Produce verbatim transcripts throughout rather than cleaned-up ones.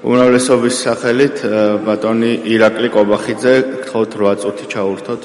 უმრავლესობის სახელით ბატონი ირაკლი კობახიძე, გთხოვთ რვა წუთი ჩაურთოთ.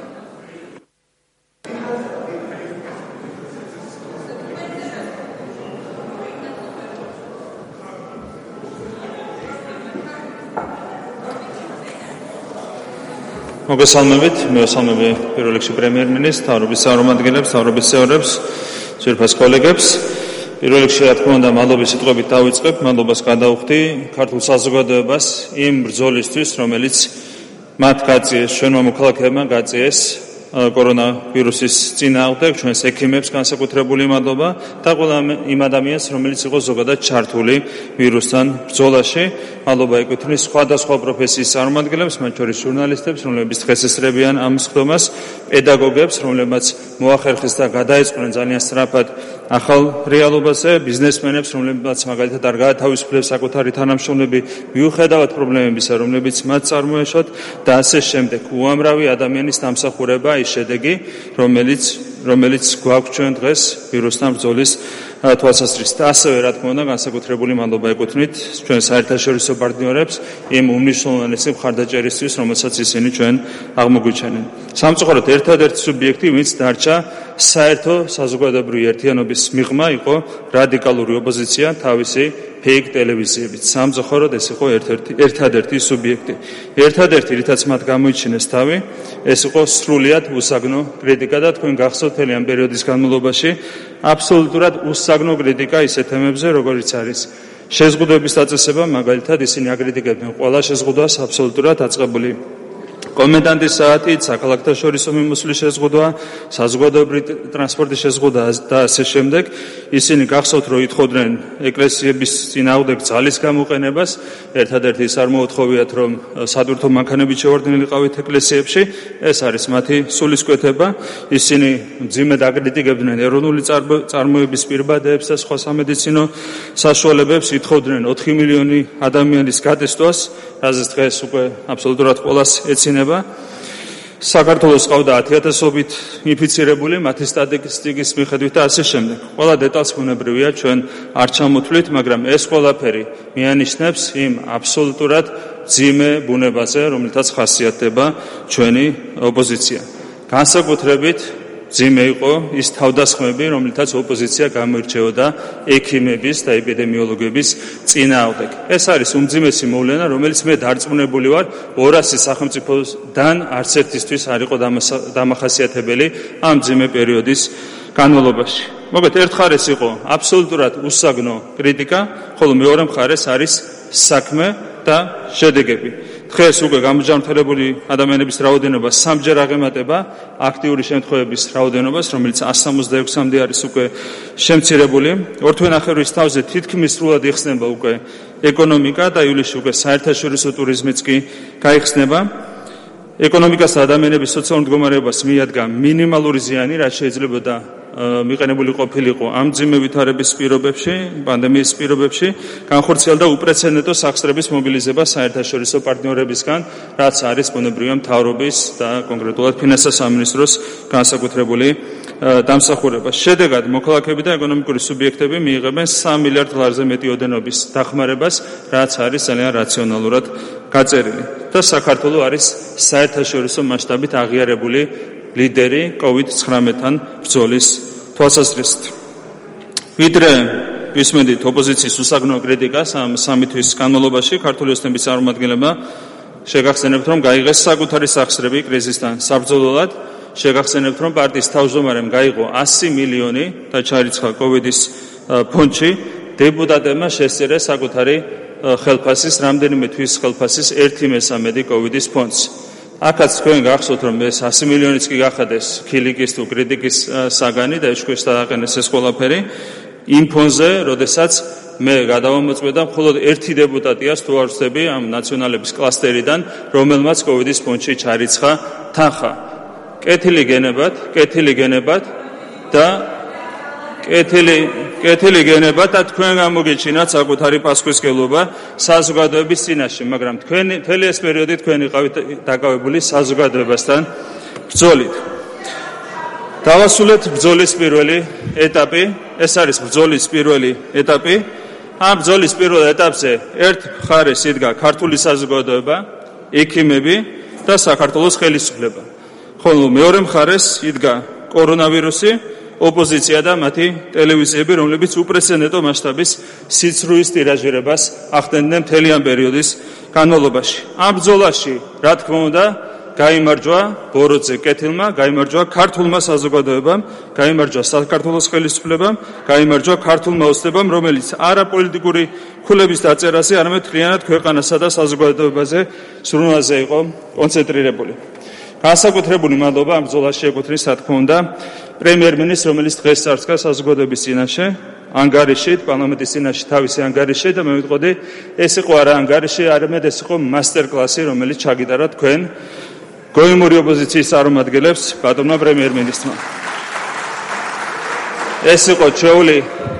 მოგესალმებით, მევესალმები პირველ რიგში პრემიერ-მინისტრს, მთავრობის წარმომადგენლებს, მთავრობის წევრებს, ძვირფას კოლეგებს. პირველ რიგში, რა თქმა უნდა, მადლობის სიტყვებით დავიწყებ, მადლობას გადავხდი ქართულ საზოგადოებას იმ ბრძოლისთვის, რომელიც მათ გაწიეს, ჩვენმა მოქალაქეებმა გაწიეს კორონავირუსის წინააღმდეგ, ჩვენს ექიმებს განსაკუთრებული მადლობა და ყველა იმ ადამიანს, რომელიც იყო ზოგადად ჩართული ვირუსთან ბრძოლაში. მადლობა ეკუთვნის სხვადასხვა პროფესიის წარმომადგენლებს, მათ შორის ჟურნალისტებს, რომლებიც დღეს ესწრებიან ამ სხდომას, პედაგოგებს, რომლებმაც მოახერხეს და გადაეწყნენ ძალიან სწრაფად ახალ რეალობაზე, ბიზნესმენებს, რომლებმაც მაგალითად არ გაათავისუფლეს საკუთარი თანამშრომლები მიუხედავად პრობლემებისა, რომლებიც მათ წარმოეშოთ და ასე შემდეგ. უამრავი ადამიანის დამსახურება ის შედეგი, რომელიც რომელიც გვაქვს ჩვენ დღეს ვირუსთან ბრძოლის თვალსაზრისით. ასევე, რა თქმა უნდა, განსაკუთრებული მადლობა ეკუთვნით ჩვენ საერთაშორისო პარტნიორებს იმ უმნიშვნელოვანესი მხარდაჭერისთვის, რომელსაც ისინი ჩვენ აღმოგვიჩენენ. სამწუხაროდ, ერთადერთი სუბიექტი, ვინც დარჩა საერთო საზოგადოებრივი ერთიანობის მიღმა, იყო რადიკალური ოპოზიცია თავისი ფეიქ ტელევიზიებით. სამწუხაროდ, ეს იყო ერთადერთი სუბიექტი. ერთადერთი, რითაც მათ გამოიჩინეს თავი, ეს იყო სრულიად უსაგნო კრიტიკა და თქვენ გახსოვთ მთელი ამ პერიოდის განმავლობაში აბსოლუტურად უსაგნო კრიტიკა ისეთ თემებზე, როგორიც არის შეზღუდვების დაწესება, მაგალითად ისინი აკრიტიკებდნენ ყველა შეზღუდვას აბსოლუტურად დაწყებული კომენდანტის საათი, საქალაქთა შორისო მიმოსვლის შეზღუდვა, საზოგადოებრივი ტრანსპორტის შეზღუდვა და ასე შემდეგ. ისინი გახსოვთ, რომ ითხოვდნენ ეკლესიების წინააღმდეგ ძალის გამოყენებას. ერთადერთი ის არ მოუთხოვიათ, რომ სატვირთო მანქანებით შევარდნილიყავით ეკლესიებში. ეს არის მათი სულისკვეთება. ისინი მძიმედ აკრიტიკებდნენ ეროვნული წარმოების პირბადეებს და სხვა სამედიცინო საშუალებებს. ითხოვდნენ ოთხი მილიონი ადამიანის გადასვლას, რაზეც დღეს უკვე აბსოლუტურად ყველას ეცინება. საქართველოს ყავდა ათი ათასობით ინფიცირებული, მათი სტატისტიკის მიხედვით და ასე შემდეგ. ყველა დეტალს ბუნებრივია ჩვენ არ ჩამოთვლით, მაგრამ ეს ყველაფერი მიანიშნებს იმ აბსოლუტურად მძიმე ბუნებაზე, რომელთაც ხასიათდება ჩვენი ოპოზიცია. განსაკუთრებით მძიმე იყო ის თავდასხმები, რომლითაც ოპოზიცია გამოირჩეოდა ექიმების და ეპიდემიოლოგების წინააღმდეგ. ეს არის უმძიმესი მოვლენა, რომელიც მე დარწმუნებული ვარ, ორასი სახელმწიფოდან არც ერთისთვის არ იყო დამახასიათებელი ამ მძიმე პერიოდის განმავლობაში. მოგეთ, ერთ მხარეს იყო აბსოლუტურად უსაგნო კრიტიკა, ხოლო მეორე მხარეს არის საქმე და შედეგები. დღეს უკვე გამოჯანმრთელებული ადამიანების რაოდენობა სამჯერ აღემატება აქტიური შემთხვევების რაოდენობას, რომელიც εκατს სამოცდაექვსამდე არის უკვე შემცირებული. ორთვენახევრის თავზე თითქმის სრულად იხსნება უკვე ეკონომიკა და ივლისში უკვე საერთაშორისო ტურიზმიც კი გაიხსნება. ეკონომიკას და ადამიანების სოციალურ მდგომარეობას მიადგა მინიმალური ზიანი, რაც შეიძლებოდა მიყენებული ყოფილიყო ამ მძიმე ვითარების პირობებში, პანდემიის პირობებში, განხორციელდა უპრეცედენტო სახსრების მობილიზება საერთაშორისო პარტნიორებისგან, რაც არის ბუნებრივია მთავრობის და კონკრეტულად ფინანსთა სამინისტროს განსაკუთრებული დამსახურება. შედეგად, მოქალაქეები და ეკონომიკური სუბიექტები მიიღებენ სამი მილიარდ დოლარზე მეტი ოდენობის დახმარებას, რაც არის ძალიან რაციონალურად გაწერილი. და საქართველო არის საერთაშორისო მასშტაბით აღიარებული ლიდერი კოვიდ ცხრამეტთან ბრძოლის თვალსაზრისით. ვიდრე ვისმენთ ოპოზიციის უსაგნო კრიტიკას ამ სამი თვის განმავლობაში, ქართული ოცნების წარმომადგენლებმა შეგახსენებთ, რომ გაიღეს საკუთარი სახსრები კრიზისთან საბრძოლველად, შეგახსენებთ, რომ პარტიის თავმჯდომარემ გაიღო ასი მილიონი და ჩარიცხა კოვიდის ფონდში, დეპუტატებმა შესწირეს საკუთარი ხელფასის, რამდენიმე თვის ხელფასის ერთი მესამედი კოვიდის ფონდს. აქაც თქვენ გახსოვთ, რომ ეს ასი მილიონიც კი გახადეს ქილიკის თუ კრიტიკის საგანი და ეშქვეშ დააყენეს ეს ყველაფერი იმ ფონზე, როდესაც მე გადავამოწმე და მხოლოდ ერთი დეპუტატია თუ არ ვცდები ამ ნაციონალების კლასტერიდან, რომელმაც კოვიდის ფონდში ჩარიცხა თანხა. კეთილი გენებად, კეთილი გენებად და კეთილი კეთილი გენებად და თქვენ გამოგეჩინათ საკუთარი პასუხისმგებლობა საზოგადოების წინაშე, მაგრამ თქვენი მთელი ეს პერიოდი თქვენ იყავით დაკავებული საზოგადოებასთან ბრძოლით. დავასრულეთ ბრძოლის პირველი ეტაპი, ეს არის ბრძოლის პირველი ეტაპი. ამ ბრძოლის პირველ ეტაპზე ერთ მხარეს იდგა ქართული საზოგადოება, ექიმები და საქართველოს ხელისუფლება. ხოლო მეორე მხარეს იდგა კორონავირუსი, ოპოზიცია და მათი ტელევიზიები, რომლებიც უპრეცედენტო მასშტაბის სიცრუის ტირაჟირებას ახდენდნენ მთელი ამ პერიოდის განმავლობაში. ამ ბრძოლაში, რა თქმა უნდა, გაიმარჯვა ბოროტზე კეთილმა, გაიმარჯვა ქართულმა საზოგადოებამ, გაიმარჯვა საქართველოს ხელისუფლებამ, გაიმარჯვა ქართულმა ოცნებამ, რომელიც არა პოლიტიკური ქულების დაწერაზე, არამედ მთლიანად ქვეყანასა და საზოგადოებაზე სრულაზე იყო კონცენტრირებული. განსაკუთრებული მადლობა ამ ბრძოლაში ეკუთვნის, რა თქმა უნდა, პრემიერ-მინისტრს, რომელიც დღეს წარსდგა საზოგადოების წინაშე, ანგარიშით, პარლამენტის წინაშე თავისი ანგარიშით და მე ვიტყოდი, ეს იყო არა ანგარიში, არამედ ეს იყო მასტერკლასი, რომელიც ჩაგიტარა თქვენ გოიმური ოპოზიციის წარმომადგენლებს ბატონმა პრემიერ-მინისტრმა. ეს იყო ჩვეული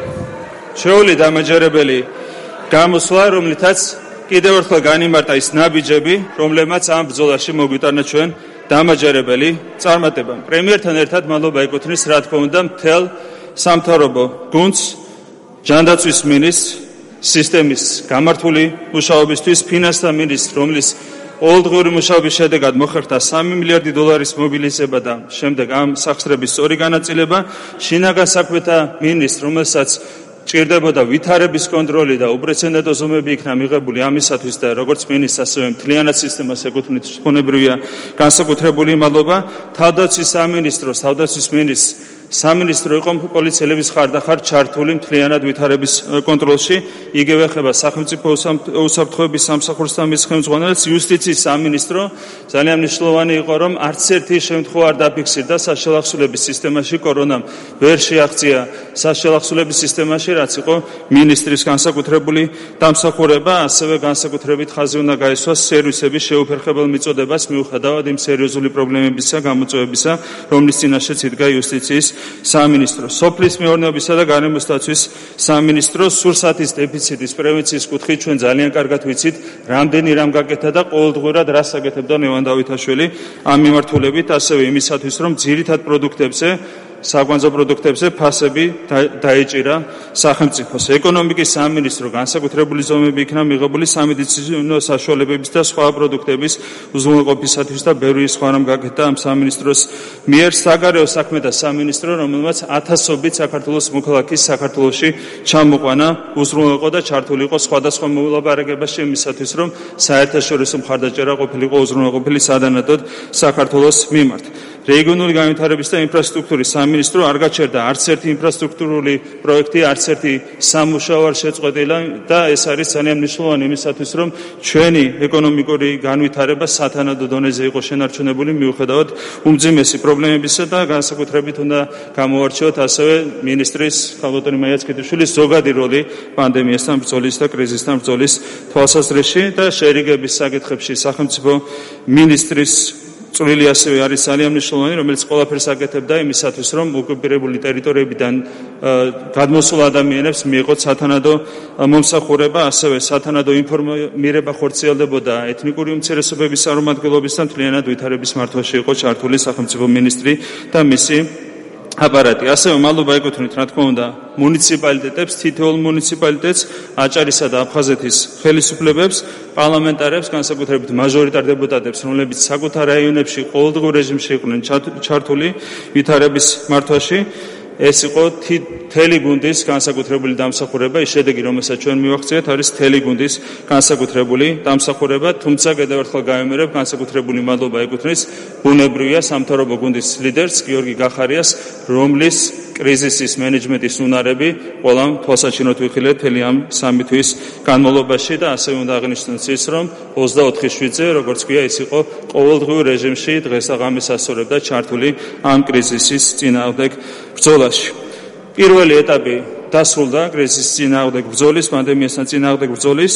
ჩვეული დამაჯერებელი გამოსვლა, რომლითაც კიდევ ერთხელ განიმარტა ის ნაბიჯები, რომლებმაც ამ ბრძოლაში მოგვიტანა ჩვენ დამაჯერებელი წარმატება. პრემიერთან ერთად მადლობა ეკუთვნის, რა თქმა უნდა, მთელ სამთავრობო გუნდს, ჯანდაცვის მინისტრს, სისტემის გამართული მუშაობისთვის, ფინანსთა მინისტრს, რომლის ყოველდღიური მუშაობის შედეგად მოხერხდა სამი მილიარდი დოლარის მობილიზება და შემდეგ ამ სახსრების სწორი განაწილება, შინაგან საქმეთა მინისტრს, რომელსაც ჭირდებოდა ვითარების კონტროლი და უპრეცედენტო ზომები იქნა მიღებული ამისათვის და როგორც მინისტრს, ასევე მთლიანად სისტემას ეკუთვნით ხონებრია განსაკუთრებული მადლობა. თავდაცვის სამინისტროს, თავდაცვის მინისტრს სამინისტრო იყო პოლიციელების ხარდახარ ჩართული მთლიანად ვითარების კონტროლში, იგივე ხება სახელმწიფო უსაფრთხოების სამსახურს და მის ხელმძღვანელს. იუსტიციის სამინისტრო ძალიან მნიშვნელოვანი იყო, რომ არც ერთი შემთხვევა არ დაფიქსირდა საშელახსულების სისტემაში, კორონამ ვერ შეაღწია საშელახსულების სისტემაში, რაც იყო მინისტრის განსაკუთრებული დამსახურება, ასევე განსაკუთრებით ხაზი უნდა გაესვას სერვისების შეუფერხებელ მიწოდებას მიუხედავად იმ სერიოზული პრობლემებისა, გამოწვევებისა, რომლის წინაშეც იდგა იუსტიციის სამინისტრო. სოფლის მეურნეობისა და გარემოსდაცვის სამინისტრო სურსათის დეფიციტის პრევენციის კუთხით ჩვენ ძალიან კარგად ვიცით, რამდენი რამ გაკეთა და ყოველდღურად რას აკეთებდა ლევან დავითაშვილი ამ მიმართულებით, ასევე იმისათვის, რომ ძირითად პროდუქტებზე საკვანძო პროდუქტებზე ფასები დაეჭირა სახელმწიფოს. ეკონომიკის სამინისტრო განსაკუთრებული ზომები იქნა მიღებული სამედიცინო საშუალებების და სხვა პროდუქტების უზრუნველყოფისათვის და ბევრი სხვა რამ გაკეთდა ამ სამინისტროს მიერ. საგარეო საქმეთა სამინისტრო, რომელმაც ათასობით საქართველოს მოქალაქის საქართველოში ჩამოყვანა უზრუნველყო და ჩართული იყო სხვადასხვა მოლაპარაკებაში იმისათვის, რომ საერთაშორისო მხარდაჭერა ყოფილიყო უზრუნველყოფილი სადანადოდ საქართველოს მიმართ. რეგიონული განვითარების და ინფრასტრუქტურის სამინისტრო არ გაჩერდა არც ერთი ინფრასტრუქტურული პროექტი, არც ერთი სამუშაო არ შეწყვეტილა და ეს არის ძალიან მნიშვნელოვანი იმისათვის, რომ ჩვენი ეკონომიკური განვითარება სათანადო დონეზე იყო შენარჩუნებული მიუხედავად უმძიმესი პრობლემებისა და განსაკუთრებით უნდა გამოვარჩიოთ ასევე მინისტრის ქალბატონი მაია ცქიტიშვილის ზოგადი როლი პანდემიასთან ბრძოლის და კრიზისთან ბრძოლის თვალსაზრისში და შერიგების საკითხებში სახელმწიფო მინისტრის წვლილი ასევე არის ძალიან მნიშვნელოვანი, რომელიც ყველაფერს აკეთებდა იმისათვის, რომ ოკუპირებული ტერიტორიებიდან გადმოსულ ადამიანებს მიეღოთ სათანადო მომსახურება, ასევე სათანადო ინფორმირება ხორციელდებოდა ეთნიკური უმცირესობების წარმომადგენლობისგან, მთლიანად ვითარების მართვაში იყო ჩართული სახელმწიფო მინისტრი და მისი აპარატი. ასევე მადლობა ეკუთვნით, რა თქმა უნდა, მუნიციპალიტეტებს, თითოეულ მუნიციპალიტეტს, აჭარისა და აფხაზეთის ხელისუფლებებს, პარლამენტარებს, განსაკუთრებით მაჟორიტარ დეპუტატებს, რომლებიც საკუთარ რაიონებში ყოველდღიურ რეჟიმში იყვნენ ჩართული ვითარების მართვაში. ეს იყო მთელი გუნდის განსაკუთრებული დამსახურება, ის შედეგი, რომელსაც ჩვენ მივახციეთ, არის მთელი გუნდის განსაკუთრებული დამსახურება, თუმცა კიდევ ერთხელ გავიმერებ, განსაკუთრებული მადლობა ეკუთვნის ბუნებრივია სამთავრობო გუნდის ლიდერს გიორგი გახარიას, რომლის კრიზისის მენეჯმენტის უნარები ყველამ თვალსაჩინოდ ვიხილეთ მთელი ამ სამი თვის განმავლობაში და ასევე უნდა აღნიშნოს ის, რომ ოცდაოთხი შვიდზე, როგორც გვია, ის იყო ყოველდღიურ რეჟიმში დღეს და ღამეს ასწორებდა ჩართული ამ კრიზისის წინააღმდეგ ბრძოლაში. პირველი ეტაპი დასრულდა კრიზისის წინააღმდეგ ბრძოლის, პანდემიასთან წინააღმდეგ ბრძოლის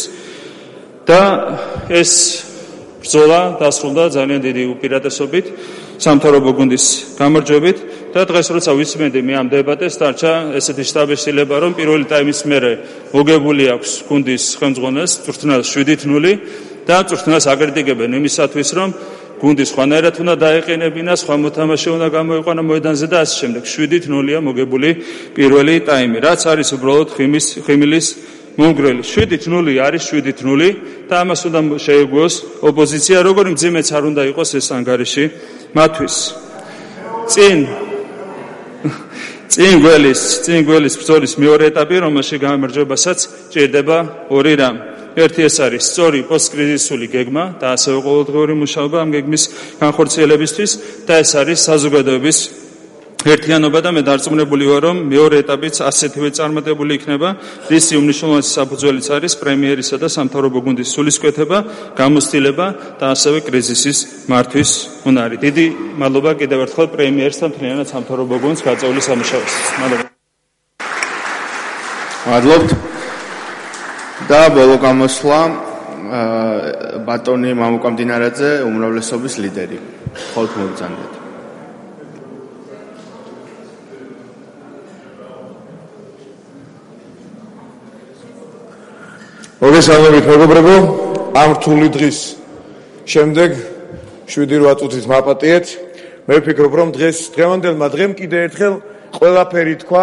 და ეს ბრძოლა დასრულდა ძალიან დიდი უპირატესობით, სამთავრობო გუნდის გამარჯვებით და დღეს როცა ვისმენდი მე ამ დებატეს, დარჩა ესეთი შტაბილება, რომ პირველი ტაიმის მერე მოგებული აქვს გუნდის ხელმძღვანელს წვრთნას შვიდით ნული და წვრთნას აკრიტიკებენ იმისათვის, რომ გუნდი სხვანაირად უნდა დაეყენებინა, სხვა მოთამაშე უნდა გამოიყვანა მოედანზე და ასე შემდეგ. შვიდით ნულია მოგებული პირველი ტაიმი, რაც არის უბრალოდ ხიმის ხიმილის მომგვრელი. შვიდით ნული არის შვიდით ნული და ამას უნდა შეეგუოს ოპოზიცია, როგორი მძიმეც არ უნდა იყოს ეს ანგარიში მათთვის. წინ წინ გველის, წინ გველის ბრძოლის მეორე ეტაპი, რომელშიც გამარჯვებასაც ჭირდება ორი რამ. ერთი ეს არის სწორი პოსტკრიზისული გეგმა და ასევე ყოველდღიური მუშაობა ამ გეგმის განხორციელებისთვის და ეს არის საზოგადოების ერთიანობა და მე დარწმუნებული ვარ, რომ მეორე ეტაპიც ასეთივე წარმატებული იქნება, რისი უმნიშვნელოვანესი საფუძველიც არის პრემიერისა და სამთავრობო გუნდის სულისკვეთება, გამოცდილება და ასევე კრიზისის მართვის უნარი. დიდი მადლობა კიდევ ერთხელ პრემიერს და მთლიანად სამთავრობო გუნდს გაწეული სამუშაოსთვის. მადლობა. მადლობთ. და ბოლო გამოსვლა ბატონი მამუკა მდინარაძე, უმრავლესობის ლიდერი. ხოლთ მოგწანდეთ. მოგესალმებით მეგობრებო, ამ რთული დღის შემდეგ შვიდი რვა წუთით მაპატიეთ. მე ვფიქრობ, რომ დღეს დღევანდელმა დღემ კიდე ერთხელ ყველაფერი თქვა,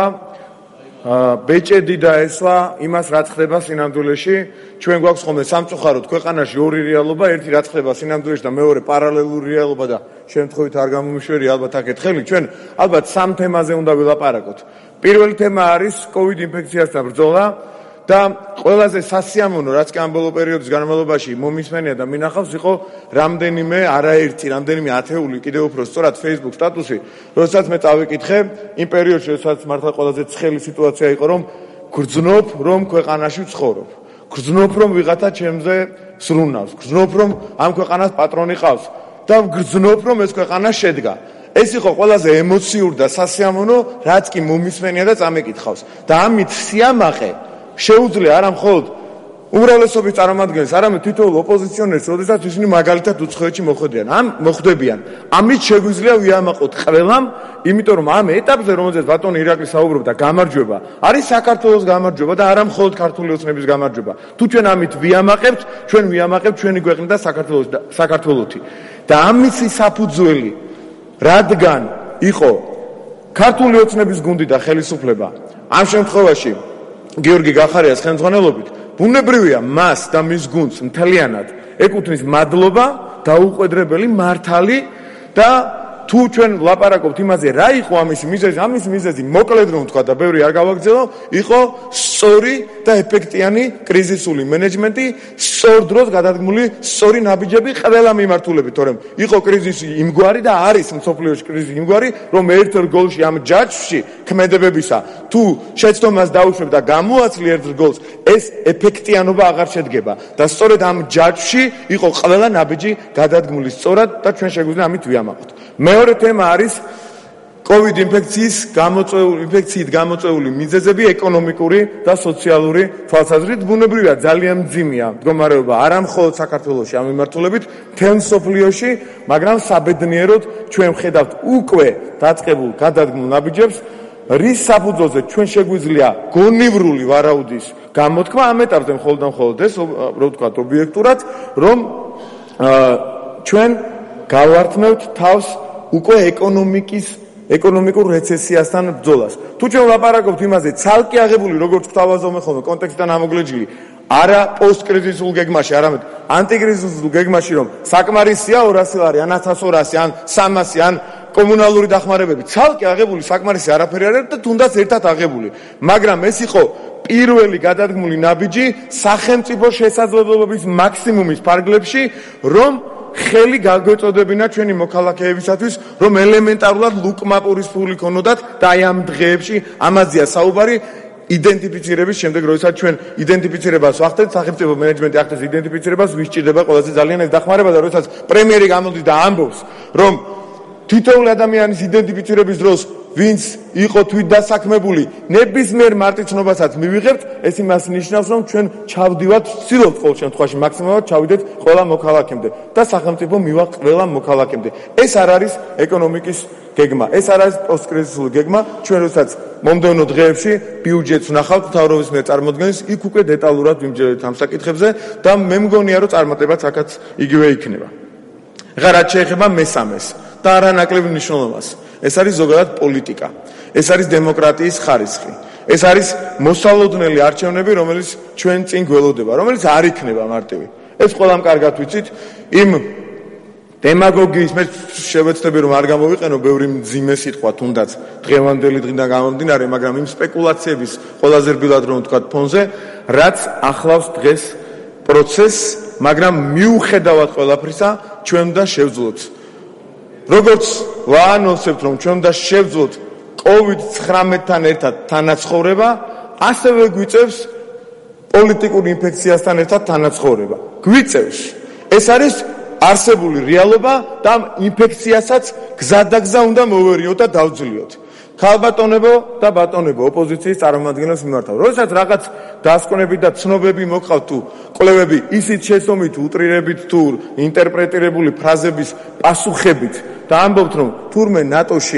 ბეჭედი დაესვა იმას, რაც ხდება სინამდვილეში. ჩვენ გვაქვს ხოლმე სამწუხაროდ ქვეყანაში ორი რეალობა, ერთი რაც ხდება სინამდვილეში და მეორე პარალელური რეალობა და შემთხვევით არ გამომიშვერი ალბათ აქეთ ხელი. ჩვენ ალბათ სამ თემაზე უნდა ვილაპარაკოთ. პირველი თემა არის კოვიდ ინფექციასთან ბრძოლა. და ყველაზე სასიამოვნო, რაც კი ამ ბოლო პერიოდის განმავლობაში მომისმენია და მინახავს, იყო რამდენიმე არაერთი, რამდენიმე ათეული კიდევ უფრო სწორად Facebook სტატუსი, როდესაც მე წავიკითხე იმ პერიოდში, როდესაც მართლა ყველაზე ცხელი სიტუაცია იყო, რომ გრძნობ, რომ ქვეყანაში ვცხოვრობ. გრძნობ, რომ ვიღაცა ჩემზე სრუნავს. გრძნობ, რომ ამ ქვეყანას პატრონი ყავს და გრძნობ, რომ ეს ქვეყანა შედგა. ეს იყო ყველაზე ემოციური და სასიამოვნო, რაც კი მომისმენია და წამეკითხავს. და ამით სიამაყე შეუძლია არა მხოლოდ უმრავლესობის წარმომადგენლებს, არამედ თითოეულ ოპოზიციონერს, როდესაც ისინი მაგალითად უცხოეთში მოხვედრიან. ამ მოხვდებიან. ამით შეგვიძლია ვიამაყოთ ყველამ, იმიტომ რომ ამ ეტაპზე, რომელზეც ბატონი ირაკლი საუბრობდა, გამარჯვება არის საქართველოს გამარჯვება და არა მხოლოდ ქართული ოცნების გამარჯვება. თუ ჩვენ ამით ვიამაყებთ, ჩვენ ვიამაყებთ ჩვენი ქვეყნის და საქართველოს საქართველოთი. და ამისი საფუძველი, რადგან იყო ქართული ოცნების გუნდი და ხელისუფლება, ამ შემთხვევაში გიორგი გახარიას ხელმძღვანელობით, ბუნებრივია მას და მის გუნდს მთლიანად ეკუთვნის მადლობა, დაუყვედრებელი მართალი და თუ ჩვენ ვლაპარაკობთ იმაზე, რა იყო ამისი მიზეზი, ამის მიზეზი მოკლედ რომ ვთქვა და ბევრი არ გავაგრძელო, იყო სწორი და ეფექტიანი კრიზისული მენეჯმენტი, სწორ დროს გადადგმული სწორი ნაბიჯები ყველა მიმართულებით, თორემ იყო კრიზისი იმგვარი და არის მსოფლიოში კრიზისი იმგვარი, რომ ერთ-ერთ გოლში ამ ჯაჭვში ქმედებებისა თუ შეცდომას დაუშვებ და გამოაცლი ერთ გოლს, ეს ეფექტიანობა აღარ შედგება და სწორედ ამ ჯაჭვში იყო ყველა ნაბიჯი გადადგმული სწორად და ჩვენ შეგვიძლია ამით ვიამაყოთ. მეორე თემა არის კოვიდ ინფექციის გამოწვეული ინფექციით გამოწვეული მიზეზები ეკონომიკური და სოციალური თვალსაზრისით. ბუნებრივია ძალიან მძიმეა მდგომარეობა არა მხოლოდ საქართველოში ამ მიმართულებით, მთელ მსოფლიოში, მაგრამ საბედნიეროდ ჩვენ ვხედავთ უკვე დაწყებულ გადადგმულ ნაბიჯებს, რის საფუძველზე ჩვენ შეგვიძლია გონივრული ვარაუდის გამოთქმა ამ ეტაპზე მხოლოდ და მხოლოდ ეს, რო ვთქვათ ობიექტურად, რომ ჩვენ გავართმევთ თავს უკვე ეკონომიკის ეკონომიკურ რეცესიასთან ბრძოლას. თუ ჩვენ ვლაპარაკობთ იმაზე, ცალკე აღებული, როგორც გვთავაზობენ ხოლმე კონტექსტიდან ამოგლეჯილი, არა პოსტკრიზისულ გეგმაში, არამედ ანტიკრიზისულ გეგმაში, რომ საკმარისია ორასი ლარი, ან ათას ორასი, ან სამასი, ან კომუნალური დახმარებები, ცალკე აღებული საკმარისი არაფერი არ არის და თუნდაც ერთად აღებული. მაგრამ ეს იყო პირველი გადადგმული ნაბიჯი სახელმწიფო შესაძლებლობების მაქსიმუმის ფარგლებში, რომ ხელი გაგვეწოდებინა ჩვენი მოქალაქეებისათვის, რომ ელემენტარულად ლუკმაპურის ფული ქონოდათ და აი ამ დღეებში ამაზეა საუბარი იდენტიფიცირების შემდეგ, როდესაც ჩვენ იდენტიფიცირებას ვახდენთ, სახელმწიფო მენეჯმენტი ახდენს იდენტიფიცირებას, ვის ჭირდება ყველაზე ძალიან ეს დახმარება და როდესაც პრემიერი გამოდის და ამბობს, რომ თითოეული ადამიანის იდენტიფიცირების დროს ვინც იყო თვით დასაქმებული, ნებისმიერ მარტივცნობასაც მივიღებთ, ეს იმას ნიშნავს, რომ ჩვენ ჩავდივართ, ვცდილობთ ყოველ შემთხვევაში მაქსიმალურად ჩავიდეთ ყველა მოქალაქემდე და სახელმწიფო მივა ყველა მოქალაქემდე. ეს არ არის ეკონომიკის გეგმა, ეს არ არის პოსტკრიზისული გეგმა. ჩვენ როდესაც მომდევნო დღეებში ბიუჯეტს ვნახავთ მთავრობის მიერ წარმოდგენს, იქ უკვე დეტალურად ვიმჯერებთ ამ საკითხებზე და მე მგონია, რომ წარმატებაც აქაც იგივე იქნება. ეხლა რაც შეეხება მესამეს და არანაკლებ მნიშვნელობას. ეს არის ზოგადად პოლიტიკა. ეს არის დემოკრატიის ხარისხი. ეს არის მოსალოდნელი არჩევნები, რომელიც ჩვენ წინ გველოდება, რომელიც არ იქნება მარტივი. ეს ყველამ კარგად ვიცით, იმ დემაგოგიის მე შევეცდები რომ არ გამოვიყენო ბევრი მძიმე სიტყვა თუნდაც დღევანდელი დღიდან გამომდინარე, მაგრამ იმ სპეკულაციების ყველაზე რბილად რომ ვთქვათ ფონზე, რაც ახლავს დღეს პროცესს, მაგრამ მიუხედავად ყველაფრისა, ჩვენ უნდა შევძლოთ. როგორც ვაანონსებთ, რომ ჩვენ უნდა შევძლოთ კოვიდ ცხრამეტთან ერთად თანაცხოვრება, ასევე გვიწევს პოლიტიკური ინფექციასთან ერთად თანაცხოვრება. გვიწევს. ეს არის არსებული რეალობა და ამ ინფექციასაც გზადაგზა უნდა მოვერიოთ და დავძლიოთ. ქალბატონებო და ბატონებო, ოპოზიციის წარმომადგენლებს მიმართავ. როდესაც რაღაც დასკვნები და ცნობები მოგყავთ თუ კვლევები ისიც შესომით, უტრირებით თუ ინტერპრეტირებული ფრაზების პასუხებით და ამბობთ, რომ თურმე ნატოში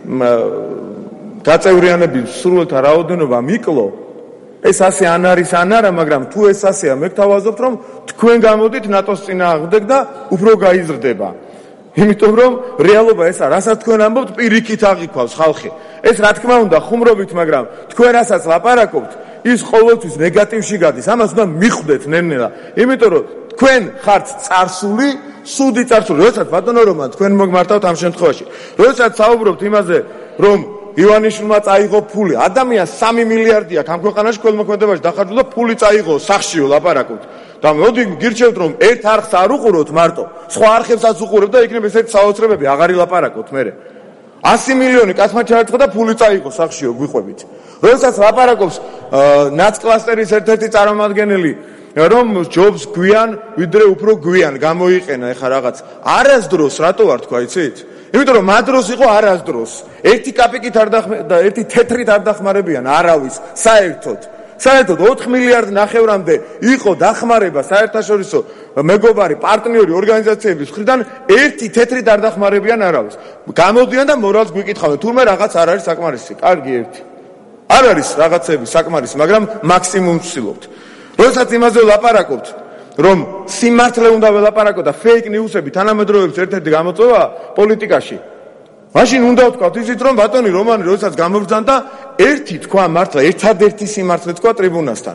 გაწევრიანების სრულთა რაოდენობა მიკლო, ეს ასე ან არის ან არა, მაგრამ თუ ეს ასეა, მე გთავაზობთ, რომ თქვენ გამოდით ნატოს წინააღმდეგ და უფრო გაიზრდება. იმიტომ რომ რეალობა ესა, რასაც თქვენ ამბობთ, პირიქით აღიქვავს ხალხი. ეს რა თქმა უნდა ხუმრობით, მაგრამ თქვენ რასაც ლაპარაკობთ, ის ყოველთვის ნეგატივში გადის. ამას უნდა მიხვდეთ ნელ-ნელა. იმიტომ რომ თქვენ ხართ წარსული, სუდი წარსული. როდესაც ბატონო რომან თქვენ მოგმართავთ ამ შემთხვევაში. როდესაც საუბრობთ იმაზე, რომ ივანიშვილმა წაიღო ფული. ადამიანს სამი მილიარდი აქვს ამ ქვეყანაში ქველმოქმედებაში დახარჯული და ფული წაიღო, სახშიო ლაპარაკობთ. და მოდი გირჩევთ რომ ერთ არხს არ უყუროთ მარტო, სხვა არხებსაც უყურებთ და იქნებ ესეთი საოცრებები აღარ ილაპარაკოთ მერე. ასი მილიონი კაცმა ჩაერცხა და ფული წაიღო, სახშიო გვიყვებით. როდესაც ლაპარაკობს ნაცკლასტერის ერთ-ერთი წარმომადგენელი, რომ ჯობს გვიან, ვიდრე უფრო გვიან გამოიყენა ეხა რაღაც. არასდროს რატო არ თქვა, იცით? იმიტომ რომ მადროს იყო არასდროს. ერთი კაპიკით არ და ერთი თეთრით არ დახმარებიან არავის საერთოდ. საერთოდ ოთხ მილიარდ ნახევრამდე იყო დახმარება საერთაშორისო მეგობარი პარტნიორი ორგანიზაციების მხრიდან, ერთი თეთრით არ დახმარებიან არავის. გამოდიან და მორალს გვიკითხავენ, თურმე რაღაც არ არის საკმარისი. კარგი ერთი. არ არის რაღაცები საკმარისი, მაგრამ მაქსიმუმს ვცდილობთ. როდესაც იმაზე ვლაპარაკობთ, რომ სიმართლე უნდა ველაპარაკოთ და ფეიქ ნიუსები თანამედროვეების ერთ-ერთი გამოწვევა პოლიტიკაში. მაშინ უნდა ვთქვათ ისიც, რომ ბატონი რომანი როდესაც გამოვბრძანდა, ერთი თქვა მართლა, ერთადერთი სიმართლე თქვა ტრიბუნასთან.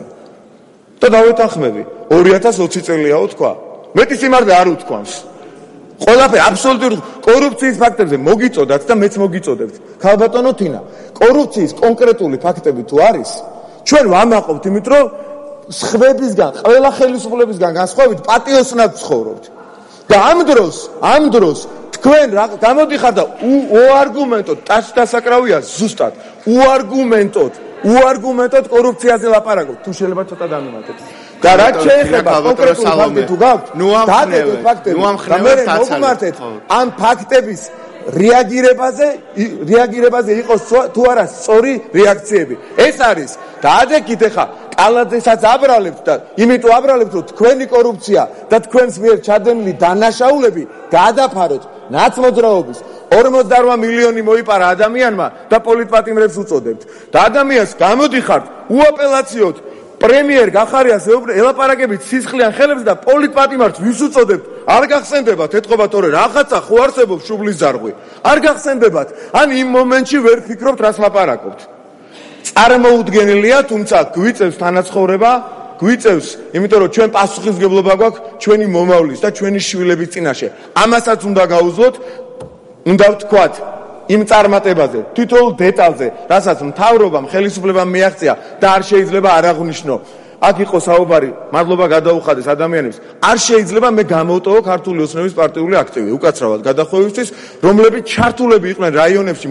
და დავეთანხმები, ორი ათას ოცი წელიაო თქვა. მეტი სიმართლე არ უთქვამს. ყველაფერი აბსოლუტური კორუფციის ფაქტებზე მოგიწოდათ და მეც მოგიწოდებთ. ქალბატონო თინა, კორუფციის კონკრეტული ფაქტები თუ არის, ჩვენ ვამაყობთ იმით, რომ სხვებისგან, ყველა ხელისუფლებისგან განსხვავებით პატიოსნად ცხოვრობთ. და ამ დროს, ამ დროს თქვენ გამოდიხარ და უარგუმენტოდ, დასაკრავია ზუსტად, უარგუმენტოდ, უარგუმენტოდ კორუფციაზე ლაპარაკობთ. თუ შეიძლება ცოტა დამემატეთ. და რაც შეეხება კონკრეტულ ფაქტებს თუ გაქვთ, დაგეგმეთ ფაქტები. და მე მოგმართეთ ამ ფაქტების რეაგირებაზე, რეაგირებაზე იყოს თუ არა სწორი რეაქციები. ეს არის და ადეკით ახლა კალაძესაც აბრალებთ და იმიტომ აბრალებთ, რომ თქვენი კორუფცია და თქვენს მიერ ჩადენილი დანაშაულები გადაფაროთ ნაცმოძრაობის ორმოცდაორ მილიონი მოიპარა ადამიანმა და პოლიტპატიმრებს უწოდებთ. და ადამიანს გამოდიხართ უაპელაციოდ პრემიერ გახარიას ელაპარაკებით სისხლიან ხელებს და პოლიტპატიმარს ვის უწოდებთ? არ გახსენდებათ ეთყობა თორე რაღაცა ხო არსებობს შუბლის ზარღვი. არ გახსენდებათ. ან იმ მომენტში ვერ ფიქრობთ რას ლაპარაკობთ. წარმოუდგენელია, თუმცა გვიწევს თანაცხოვრება, გვიწევს, იმიტომ რომ ჩვენ პასუხისმგებლობა გვაქვს ჩვენი მომავლის და ჩვენი შვილების წინაშე. ამასაც უნდა გაუძლოთ, უნდა ვთქვათ იმ წარმატებაზე, თითოეულ დეტალზე, რასაც მთავრობამ, ხელისუფლებამ მიაღწია და არ შეიძლება არ აღვნიშნო. აქ იყო საუბარი, მადლობა გადაუხადეს ადამიანებს. არ შეიძლება მე გამოვტოვო ქართული ოცნების პარტიული აქტივი, უკაცრავად გადახვევისთვის, რომლებიც ჩართულები იყვნენ რაიონებში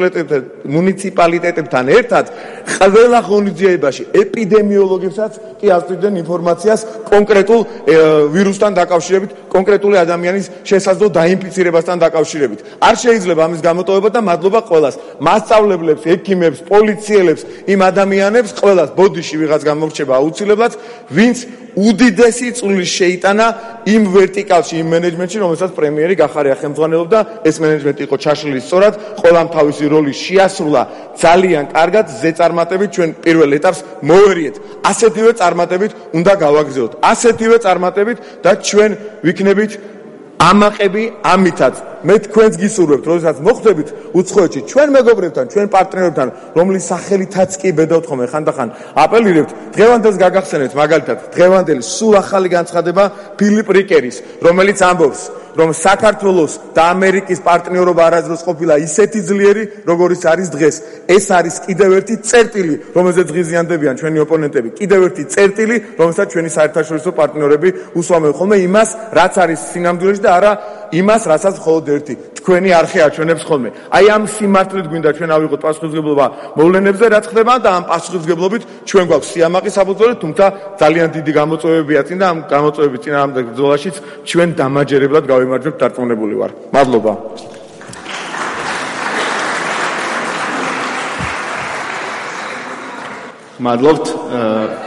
მუნიციპალიტეტებთან ერთად, ყველა ღონისძიებაში ეპიდემიოლოგებსაც კი ასწრებდნენ ინფორმაციას კონკრეტულ ვირუსთან დაკავშირებით, კონკრეტული ადამიანის შესაძლო დაინფიცირებასთან დაკავშირებით. არ შეიძლება ამის გამოტოვება და მადლობა ყველას, მასწავლებლებს, ექიმებს, პოლიციელებს, იმ ადამიანებს, ყველას ბოდიში ვიღაც გამორჩება აუცილებლად, ვინც უდიდესი წვლილი შეიტანა იმ ვერტიკალში, იმ მენეჯმენტში, რომელსაც პრემიერი გახარია ხელმძღვანელობდა. ეს მენეჯმენტი იყო ჩაშლილი სწორად, ყველამ თავისი როლი შეასრულა ძალიან კარგად, ზეწარმატებით ჩვენ პირველ ეტაპს მოვერიეთ. ასეთივე წარმატებით უნდა გავაგრძელოთ. ასეთივე წარმატებით და ჩვენ ვიქნებით ამაყები ამითაც მე თქვენს გისურვებთ, როდესაც მოხვდებით უცხოეთში, ჩვენ მეგობრებთან, ჩვენ პარტნიორებთან, რომლის სახელითაც კი ბედავთ ხოლმე ხანდახან აპელირებთ, დღევანდელს გაგახსენეთ მაგალითად, დღევანდელი სულ ახალი განცხადება ფილიპ რიკერის, რომელიც ამბობს, რომ საქართველოს და ამერიკის პარტნიორობა არასდროს ყოფილა ისეთი ძლიერი, როგორიც არის დღეს. ეს არის კიდევ ერთი წერტილი, რომელზეც ღიზიანდებიან ჩვენი ოპონენტები, კიდევ ერთი წერტილი, რომელსაც ჩვენი საერთაშორისო პარტნიორები უსვამენ ხოლმე იმას, რაც არის სინამდვილეში და არა იმას, რასაც მხოლოდ ერთი თქვენი არხი აჩვენებს ხოლმე. აი ამ სიმართლით გვინდა ჩვენ ავიღოთ პასუხისმგებლობა მოვლენებზე, რაც ხდება და ამ პასუხისმგებლობით ჩვენ გვაქვს სიამაყე საბრძოლოდ, თუმცა ძალიან დიდი გამოწვევებია წინ და ამ გამოწვევების წინააღმდეგ ბრძოლაშიც ჩვენ დამაჯერებლად გავიმარჯვებთ, დარწმუნებული ვარ. მადლობა. მადლობთ.